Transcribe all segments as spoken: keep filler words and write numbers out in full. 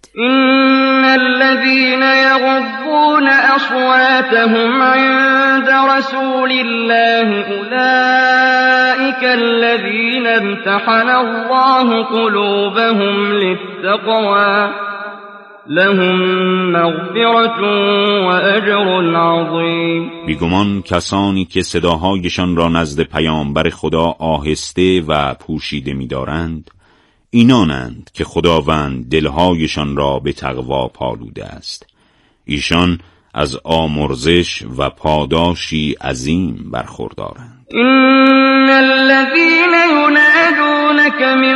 إن الذين يغضون أصواتهم عند رسول الله أولئك الذين امتحن الله قلوبهم للتقوى لهم مغفرة و اجر عظیم. بیگمان کسانی که صداهایشان را نزد پیامبر خدا آهسته و پوشیده می‌دارند اینانند که خداوند دلهایشان را به تقوا پالوده است. ایشان از آمرزش و پاداشی عظیم برخوردارند. این الذین ینادونک من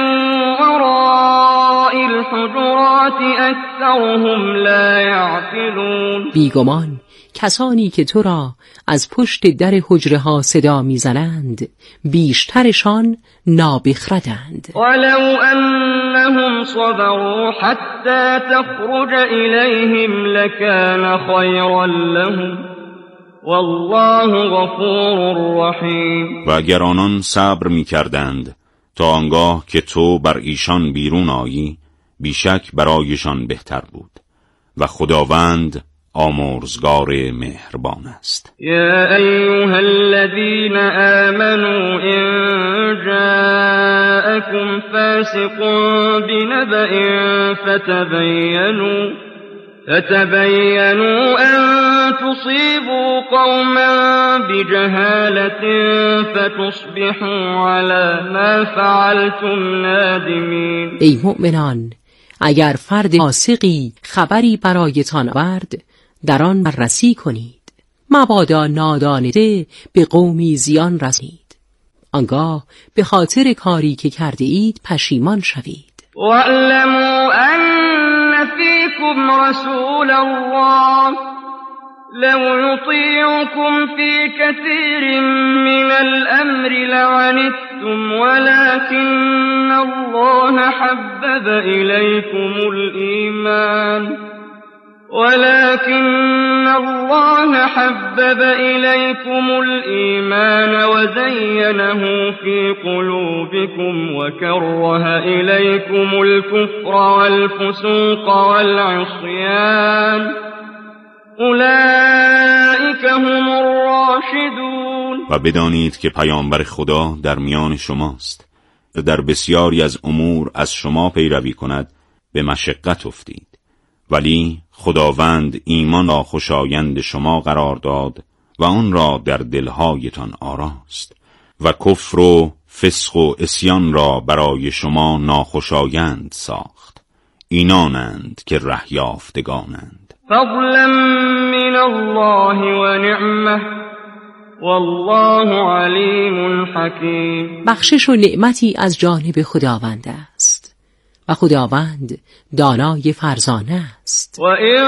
وراء الحجرات اکثرهم لا یعقلون. بیگمان کسانی که تو را از پشت در حجره ها صدا میزنند بیشترشان نابخردند. ولو انهم صبروا حتی تخرج الیهم لکان خیرا لهم والله غفور رحیم. و اگر آنان صبر می‌کردند تا آنگاه که تو بر ایشان بیرون آیی بیشک برایشان بهتر بود و خداوند آمرزگار مهربان است. یا ایها الذین آمنوا ان جاءکم فاسق بنبأ فتبینوا فتبینوا ان تصیبوا قوما بجهالة فتصبحوا على ما فعلتم نادمین. ای مؤمنان، اگر فرد فاسقی خبری برایتان آورد در آن بررسی کنید، مبادا نادانده به قومی زیان رسید، آنگاه به خاطر کاری که کرده اید پشیمان شوید. واعلموا ان فیکم رسول الله لو يطيعكم في كثير من الأمر لعنتم ولكن الله حبب إليكم الإيمان ولكن الله حبب إليكم الإيمان وزينه في قلوبكم وكره إليكم الكفر والفسوق والعصيان اولئک هم الراشدون. و بدانید که پیامبر خدا در میان شماست و در بسیاری از امور از شما پیروی کند به مشقت افتید، ولی خداوند ایمان را خوشایند شما قرار داد و آن را در دلهایتان آراست و کفر و فسق و عصیان را برای شما ناخوشایند ساخت. اینانند که ره یافتگانند. فضلا من الله و نعمه والله علیم حکیم. بخشش و نعمتی از جانب خداوند است و خداوند دانای فرزانه است. و این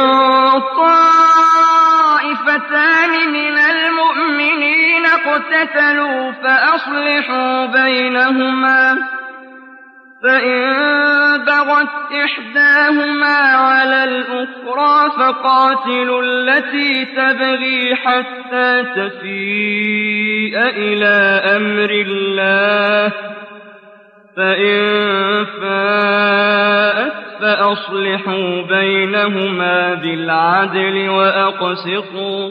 طائفتان من المؤمنین اقتتلوا فاصلحوا بینهما فإن بغت إحداهما على الأخرى فقاتلوا التي تبغي حتى تفيء إلى أمر الله فإن فاءت فأصلحوا بينهما بالعدل وأقسطوا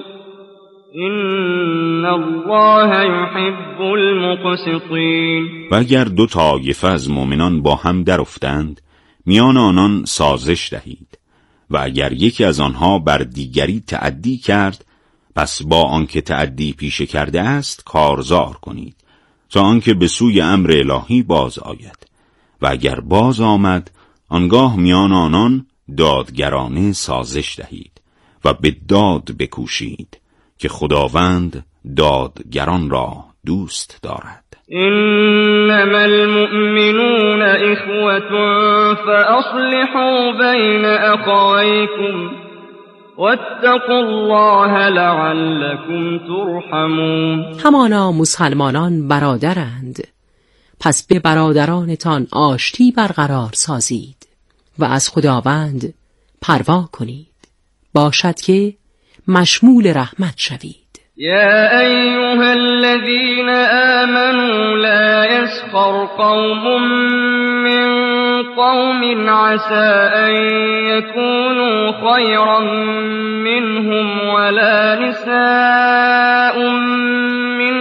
این الله یحب المقسطین. و اگر دو طایفه از مؤمنان با هم در افتند میان آنان سازش دهید و اگر یکی از آنها بر دیگری تعدی کرد پس با آنکه تعدی پیشه کرده است کارزار کنید تا آنکه به سوی امر الهی باز آید و اگر باز آمد آنگاه میان آنان دادگرانه سازش دهید و به داد بکوشید که خداوند دادگران را دوست دارد. انما المؤمنون اخوة فاصلحوا بین اخویکم واتقوا الله لعلكم ترحمون. همانا مسلمانان برادرند، پس به برادرانتان آشتی برقرار سازید و از خداوند پروا کنید، باشد که مشمول رحمت شوید. یا ایها الذین آمنوا لا یسخر قوم من قوم عسى أن يكونوا خيرا منهم ولا نساء من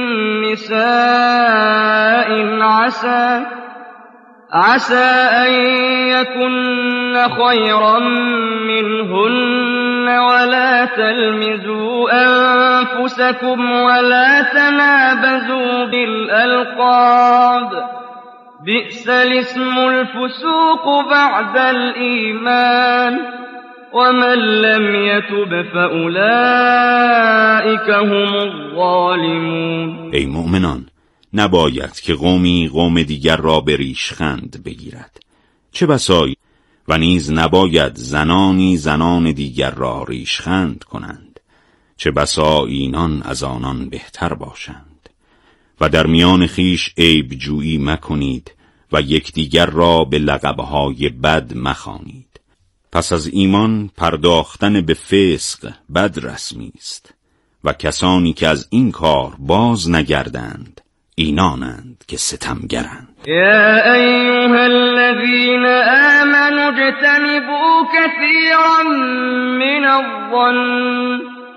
نساء عسى عسى أن يكن خيرا منهن ولا تلمزوا أنفسكم ولا تنابزوا بالألقاب بئس الاسم الفسوق بعد الإيمان ومن لم يتب فأولئك هم الظالمون. ای مؤمنان، نباید که قومی قوم دیگر را به ریشخند بگیرد، چه بسا و نیز نباید زنانی زنان دیگر را ریشخند کنند، چه بسا اینان از آنان بهتر باشند. و در میان خیش عیب جویی مکنید و یکدیگر را به لقبهای بد مخوانید. پس از ایمان پرداختن به فسق بد رسمی است و کسانی که از این کار باز نگردند اینانند که ستمگرند. یا ایها الذین آمنوا اجتنبوا كثيرا من الظن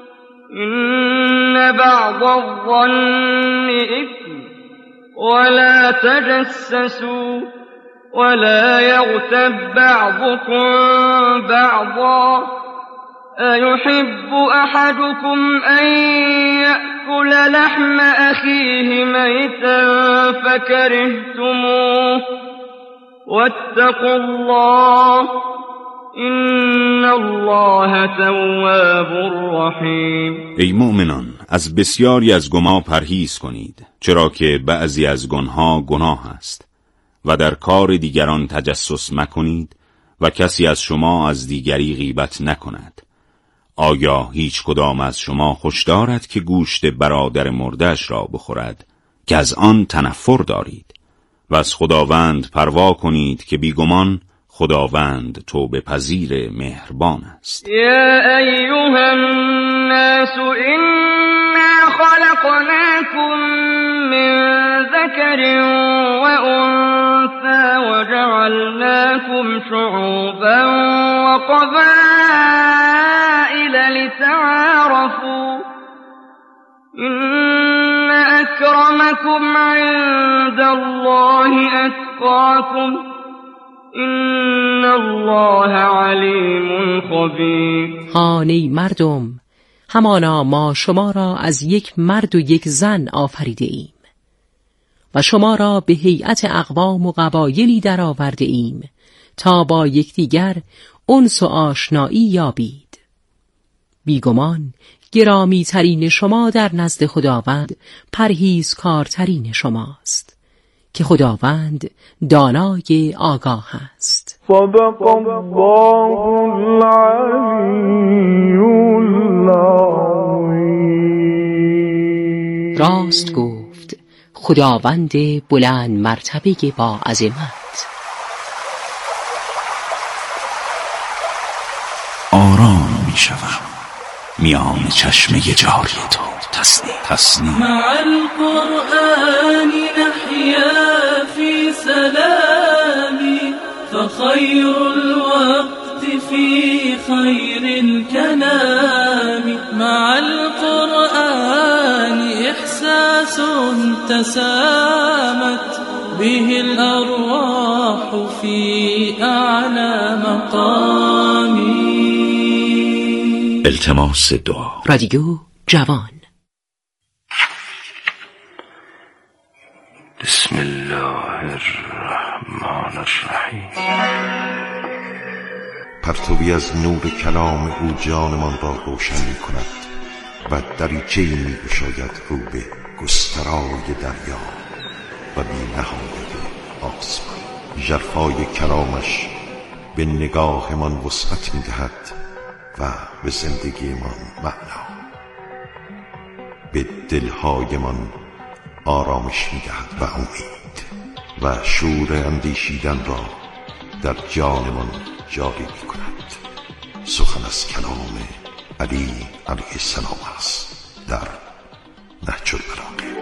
إن بعض الظن إثم ولا تجسسوا ولا يغتب بعضكم بعضا أيحب أحدكم أن يأكل لحم أخيه ميتا فكرهتموه واتقوا الله إن الله تواب رحیم. ای مؤمنان، از بسیاری از گناه پرهیز کنید، چرا که بعضی از گناه‌ها گناه است، و در کار دیگران تجسس مکنید و کسی از شما از دیگری غیبت نکند. آیا هیچ کدام از شما خوش دارد که گوشت برادر مرده‌اش را بخورد که از آن تنفر دارید؟ و از خداوند پروا کنید که بیگمان خداوند توبه پذیر مهربان است. یا ایها الناس انا خلقناکم من ذکر و انثى وجعلناکم شعوبا و قبائل لتعارفوا ان اکرمکم عند الله اتقاکم این الله علیم خبیر. هان ای مردم، همانا ما شما را از یک مرد و یک زن آفریده ایم و شما را به هیئت اقوام و قبایلی در آورده ایم تا با یکدیگر انس و آشنایی یابید. بیگمان گرامی ترین شما در نزد خداوند پرهیزکارترین شماست که خداوند دانای آگاه است. صدق الله العلی العظیم. راست گفت خداوند بلند مرتبه با عظمت. آرام می شوم میان چشمه جاری تو. تسنیم تسنیم مع القرآن نحيا في سلام فخير الوقت في خير الكلام مع القرآن إحساس تسامت به الأرواح في أعلى مقام. التماس دعا. رادیو جوان. بسم الله الرحمن الرحیم. پرتوی از نور کلام او جانمان را روشن می کند و دریچه‌ای می گشاید رو به گسترای دریا و بی نهایت آسمان. ژرفای کلامش به نگاهمان وسعت می دهد و به زندگیمان معنا، به دلهایمان آرامش می دهد و امید و شور اندیشیدن را در جانمان جاری می کند. سخن از کلام علی علیه السلام است در نهج البلاغه.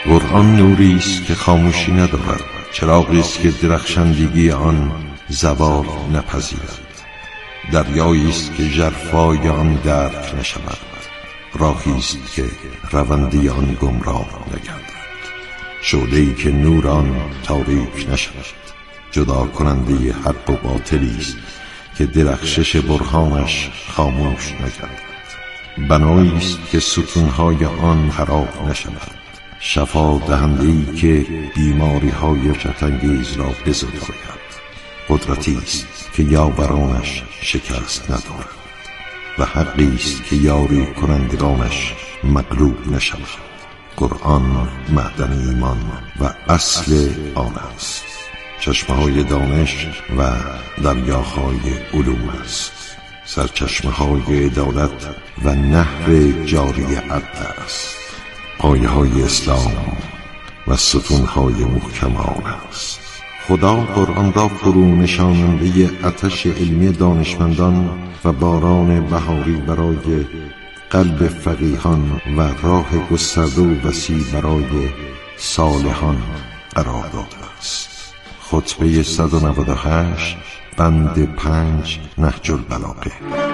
قرآن نوری است که خاموشی ندارد، چراغی است که درخشندگی آن زوال نپذیرد، دریایی است که ژرفای آن درک نشود، راهی است که روندی آن گمراه نگردد، شعله‌ای که نور آن تاریک نشود، جدا کننده حق و باطلی است که درخشش برهانش خاموش نگردد، بنایی است که ستونهای آن خراب نشود، شفا دهنده‌ای که بیماری‌های شتانگیز را بزداید، قدرتی است که یاورانش شکست ندارد و حقی است که یاری کنندگانش مغلوب نشود. قرآن معدن ایمان و اصل آن است، چشمه‌های دانش و دریاهای علوم است، سرچشمه‌های عدالت و نهر جاری عدل است، پایه‌های اسلام و ستونهای محکم آن است. خدا قرآن را فرو نشاننده آتش علمی دانشمندان و باران بهاری برای قلب فقیهان و راه گسترده و وسیع برای صالحان قرار داده است. خطبه صد و نود و هشت بند پنج نهج البلاغه.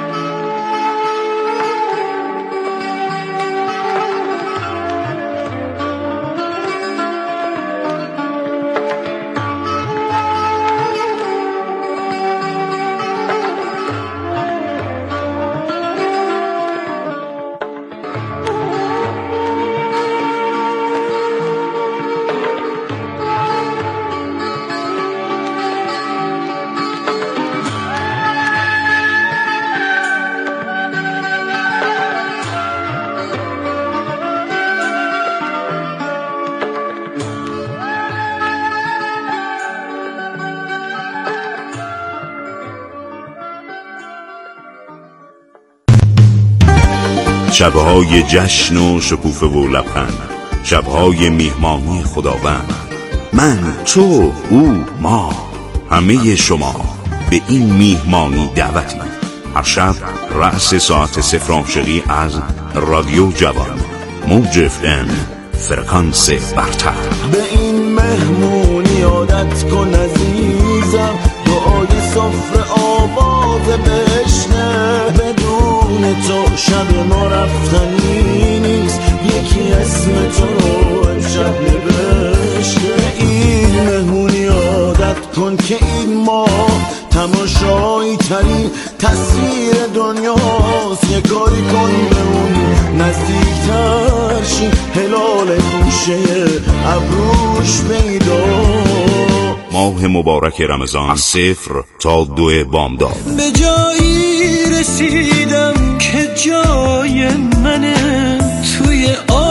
شبهای جشن و شکوفه و لبخند، شبهای میهمانی خداوند، من، تو، او، ما، همه شما به این میهمانی دعوتیم. هر شب رأس ساعت صفر عاشقی از رادیو جوان، موج اف ام، فرکانس برتر. به این مهمونی عادت کن عزیزم، دعای سفره آواز بشنه، بدون تو شب ما رفتنی نیست، یکی اسم تو رو امشب نوشته. این مهمونی عادت کن که این ما تماشایی ترین تصویر دنیاست، یه کاری کن به اون نزدیک تر شی، هلال گوشه ابروش پیدا. ماه مبارک رمضان، صفر تا دو بامداد. به جایی رسیدم که جای منه، توی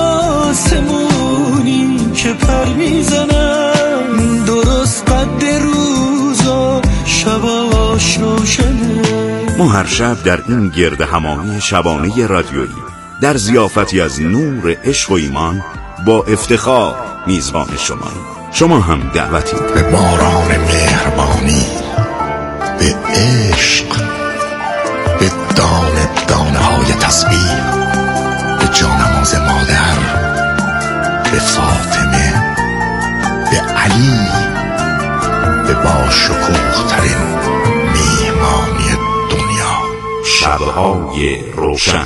آسمونی که پر میزنم، درست قد روزا شباش روشنه. ما هر شب در این گرد همایی شبانه رادیویی در ضیافتی از نور عشق و ایمان با افتخار میزبان شماییم. شما هم دعوتید به باران مهربانی، به عشق، به دانه دانه های تسبیح، به جانماز مادر، به فاطمه، به علی، به با شکوه ترین میهمانی دنیا، شبهای روشن.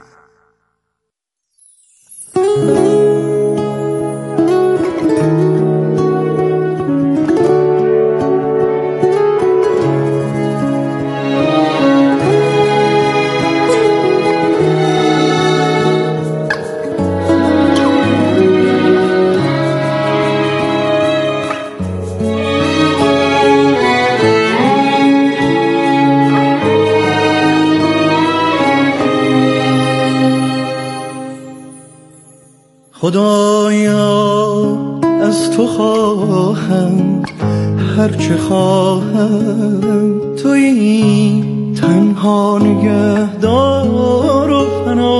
خدایا از تو خواهم هرچه خواهم، تویی تنها نگهدار و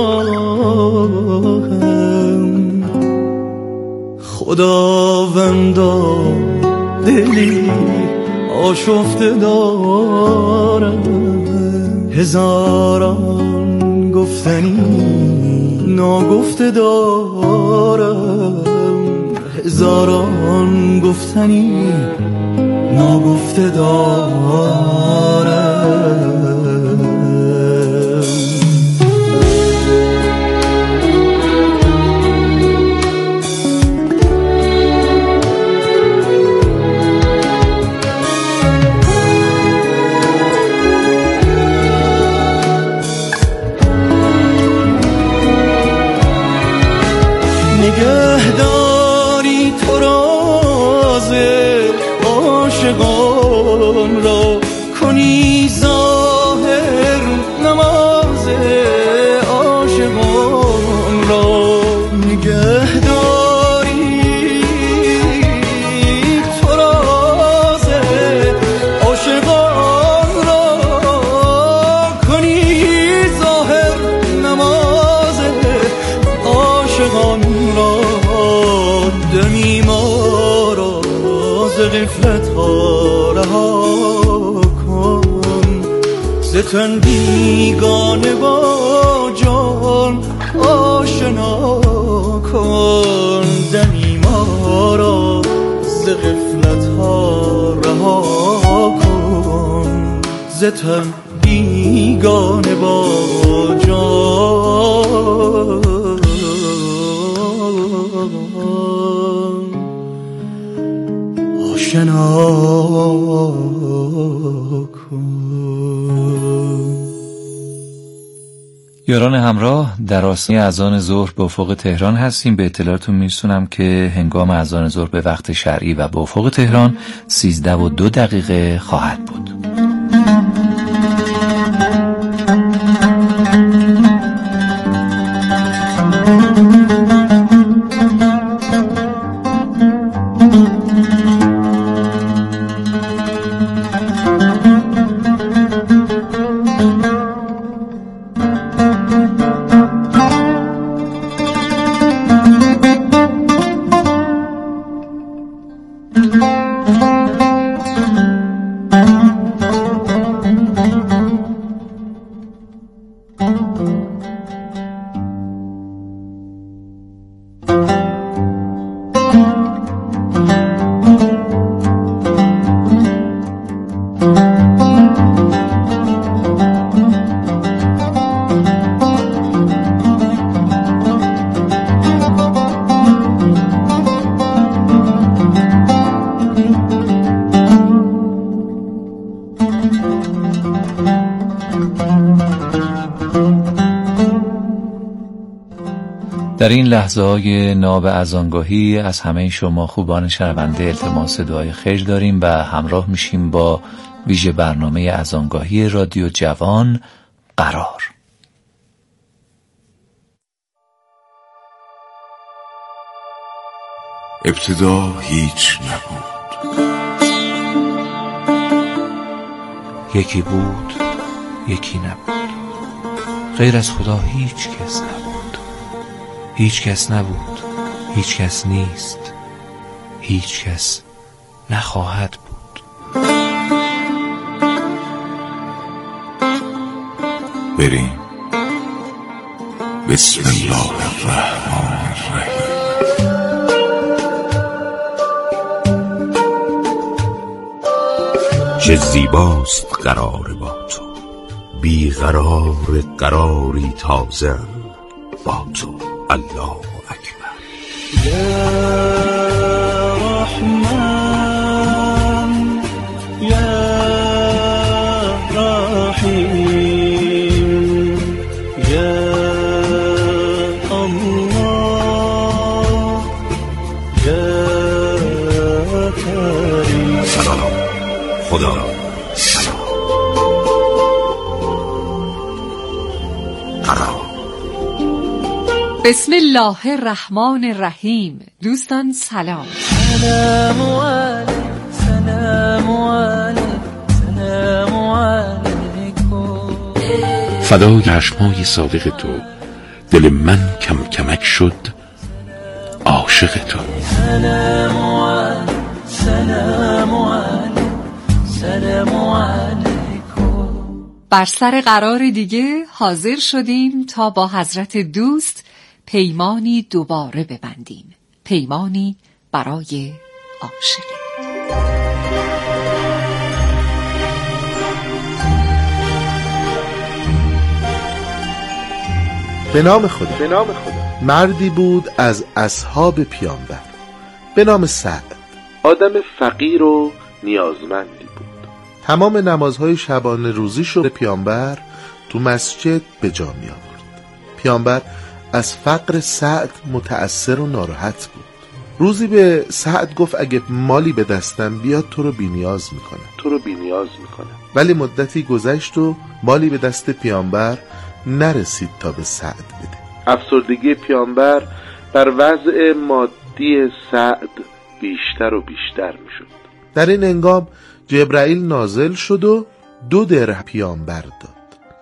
پناهم. خداوندا دلی آشفته دارم، هزاران گفتنی ناگفته دارم. هزاران گفتنی ناگفته دارم. نگهداری تو راز عاشقان را، کنی ظاهر نماز عاشقان را. نگهداری تو راز عاشقان را، کنی ظاهر نماز عاشقان را. دمی ما را ز غفلت ها رها کن، ز تن بیگانه با جان آشنا کن. دمی ما را ز غفلت ها رها کن، ز تن بیگانه با جان آشنا کن. یاران همراه، در آستانه اذان ظهر به افق تهران هستیم. به اطلاعتون میرسونم که هنگام اذان ظهر به وقت شرعی و به افق تهران سیزده و دو دقیقه خواهد بود. در این لحظه های ناب اذانگاهی از همه شما خوبان شنونده التماس دعای خیر داریم و همراه میشیم با ویژه برنامه اذانگاهی رادیو جوان قرار. ابتدا هیچ نبود، یکی بود یکی نبود، غیر از خدا هیچ کس نبود. هیچ کس نبود، هیچ کس نیست، هیچ کس نخواهد بود. بریم. بسم الله الرحمن الرحیم. چه زیباست قرار با تو، بیقرار قراری تازه با تو. الله اکبر. یا رحمان یا رحیم یا الله یا کریم. سلام خدا. بسم الله الرحمن الرحیم. دوستان سلام. سلام علیک سلام علیک سلام علیکم. فدای چشمای صادق تو، دل من کم کمک شد عاشق تو. سلام علیک سلام علیک سلام علیکم. بر سر قرار دیگه حاضر شدیم تا با حضرت دوست پیمانی دوباره ببندیم، پیمانی برای عاشقی. به نام خدا. به نام خدا. مردی بود از اصحاب پیامبر به نام سعد. آدم فقیر و نیازمندی بود. تمام نمازهای شبانه روزی شد پیامبر تو مسجد به جا می آورد. پیامبر از فقر سعد متأثر و ناراحت بود. روزی به سعد گفت اگه مالی به دستم بیاد تو رو بی‌نیاز میکنم. تو رو بی‌نیاز میکنم. ولی مدتی گذشت و مالی به دست پیامبر نرسید تا به سعد بده. افسردگی پیامبر بر وضع مادی سعد بیشتر و بیشتر میشد. در این هنگام جبرائیل نازل شد و دو درهم پیامبر داد.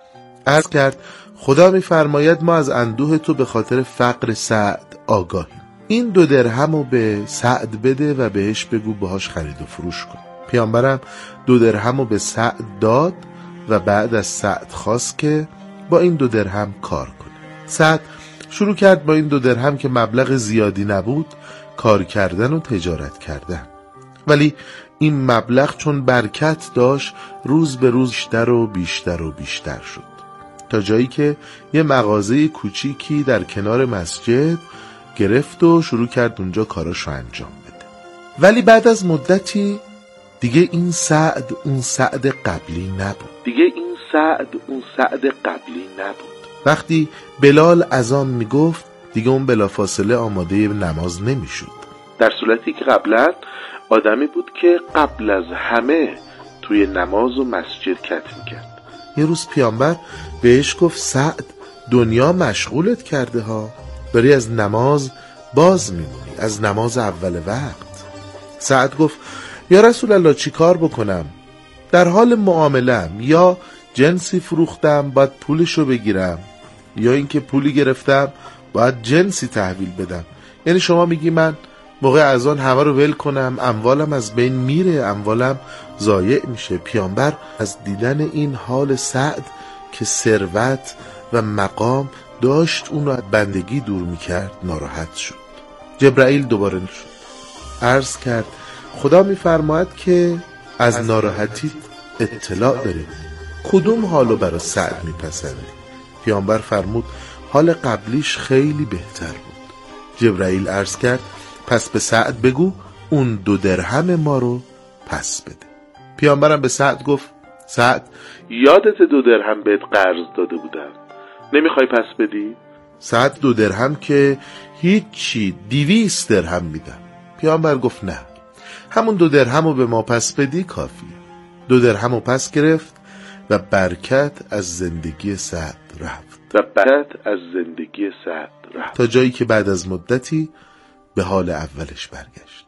عرض کرد خدا میفرماید ما از اندوه تو به خاطر فقر سعد آگاهیم. این دو درهمو به سعد بده و بهش بگو باهاش خرید و فروش کن. پیامبرم دو درهمو به سعد داد و بعد از سعد خواست که با این دو درهم کار کنه. سعد شروع کرد با این دو درهم که مبلغ زیادی نبود کار کردن و تجارت کردن. ولی این مبلغ چون برکت داشت روز به روز بیشتر و بیشتر و بیشتر شد تا جایی که یه مغازه کوچیکی در کنار مسجد گرفت و شروع کرد اونجا کاراشو انجام بده. ولی بعد از مدتی دیگه این سعد اون سعد قبلی نبود. دیگه این سعد اون سعد قبلی نبود. وقتی بلال اذان میگفت دیگه اون بلافاصله آماده نماز نمیشد. در صورتی که قبلا آدمی بود که قبل از همه توی نماز و مسجد کت میکرد. یه روز پیامبر بهش گفت سعد دنیا مشغولت کرده ها، داری از نماز باز میمونی، از نماز اول وقت. سعد گفت یا رسول الله چی کار بکنم؟ در حال معامله‌ام، یا جنسی فروختم باید پولشو بگیرم، یا اینکه پولی گرفتم باید جنسی تحویل بدم. یعنی شما میگی من موقع اذان همه رو ول کنم، اموالم از بین میره، اموالم ضایع میشه. پیامبر از دیدن این حال سعد که ثروت و مقام داشت اون رو بندگی دور میکرد ناراحت شد. جبرائیل دوباره شد، عرض کرد خدا میفرماید که از ناراحتی اطلاع داریم، کدوم حالو برای سعد میپسندی؟ پیامبر فرمود حال قبلیش خیلی بهتر بود. جبرائیل عرض کرد پس به سعد بگو اون دو درهم ما رو پس بده. پیامبرم به سعد گفت سعد یادت دو درهم بهت قرض داده بودم، نمیخوای پس بدی؟ سعد دو درهم که هیچی، دیویست درهم میدم. پیامبر گفت نه، همون دو درهم رو به ما پس بدی کافیه. دو درهم رو پس گرفت و برکت از زندگی سعد رفت و برکت از زندگی سعد رفت تا جایی که بعد از مدتی به حال اولش برگشت.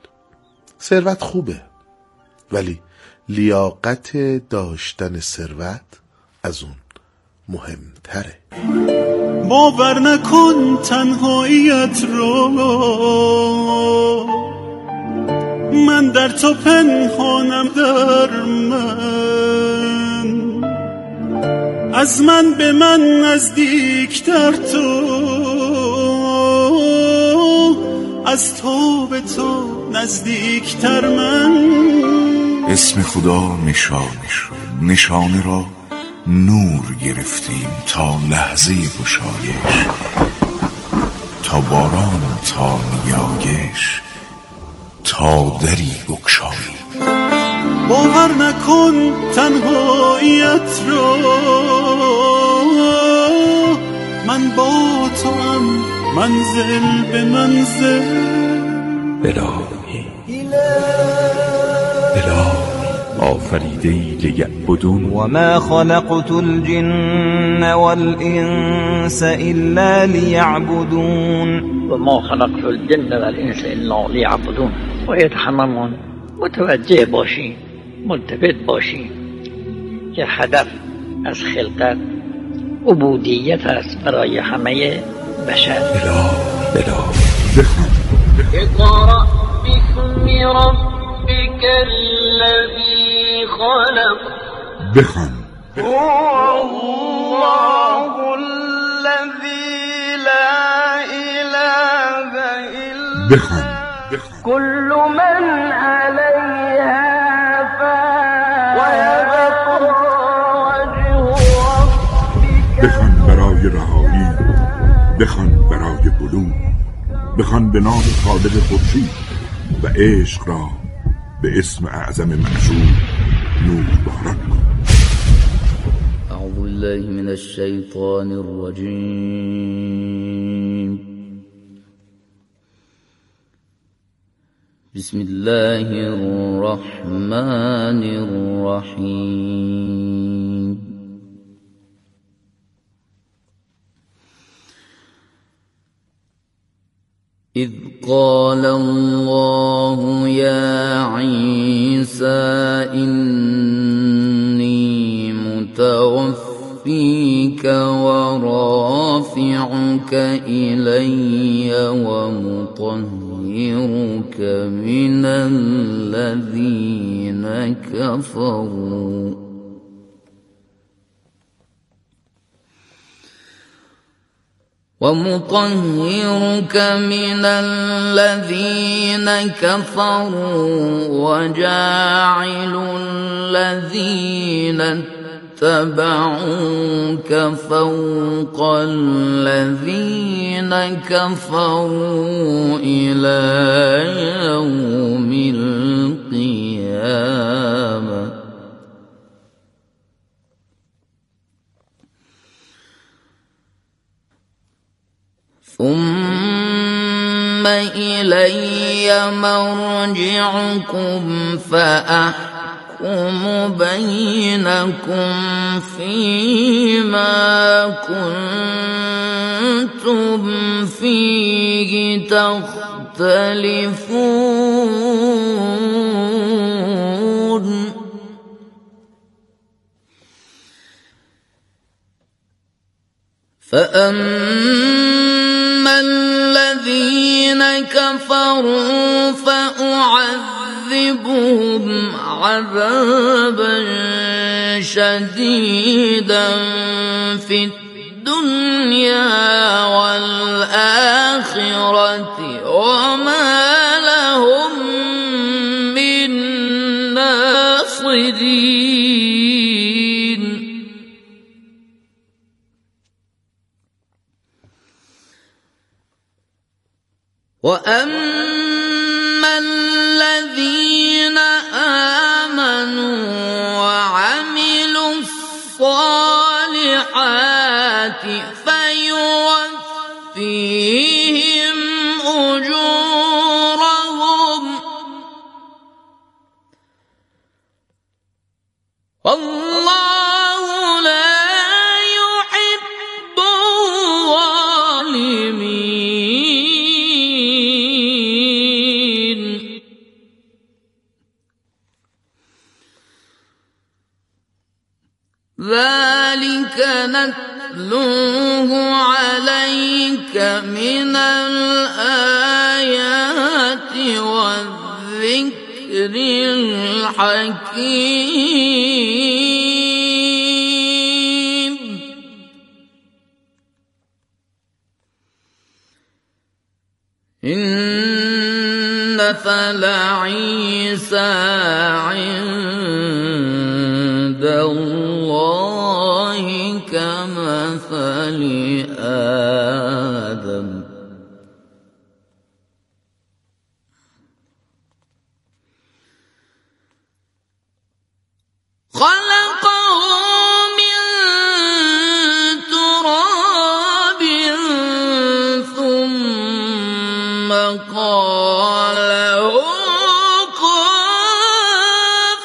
ثروت خوبه، ولی لیاقت داشتن ثروت از اون مهمتره. باور نکن تنهاییت رو، من در تو پنهانم، در من از من به من نزدیکتر تو، از تو به تو نزدیکتر من. اسم خدا نشانه شد، نشانه را نور گرفتیم تا لحظه گشایش، تا باران، تا نیایش، تا دری بگشایی. باور نکن تنهاییت رو، من با تو هم منزل به منزل. الهی الهی آفریده‌ای لیعبدون و ما خلقت الجن والانس الا لیعبدون و ما خلقت الجن والانس الا لیعبدون. باید هممون متوجه باشیم، ملتفت باشیم که هدف از خلقت عبودیت است برای همه بشر. الهی الهی اقرأ باسم ربك الذي خلق. بخوان. هو الله الذي لا اله الا بخوان. كل من عليها فان ويبقى وجه ربك بخوان برای رهایی، بخوان برای بلوغ، بخوان به نام خالق خورشید و عشق را به اسم اعظم منصور نور باران کن. اعوذ بالله من الشیطان الرجیم. بسم الله الرحمن الرحیم. إذ قال الله يا عيسى إني متوفيك ورافعك إلي ومطهرك من الذين كفروا ومطهرك من الذين كفروا وجاعل الذين اتبعوك فوق الذين كفروا إلى يوم القيامة. ثم إلي مرجعكم فأحكم بينكم فيما كنتم فيه تختلفون. فأما الذين كفروا فأعذبهم عذابا شديدا في الدنيا والآخرة وما لهم من ناصرين. وأما الذين آمنوا وعملوا الصالحات فيوفيهم أجورهم والله لا يحب الظالمين. ذلك نتلوه عليك من الآيات والذكر الحكيم. إن مثل عيسى عند الله كمثل آدم خلقه من تراب ثم قال له كن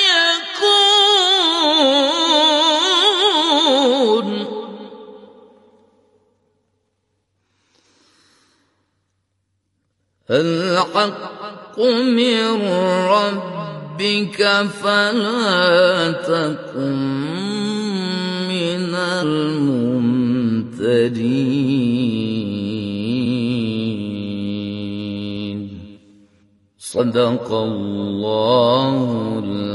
فيكون. الحق من ربك فلا تكن من الممترين. صدق الله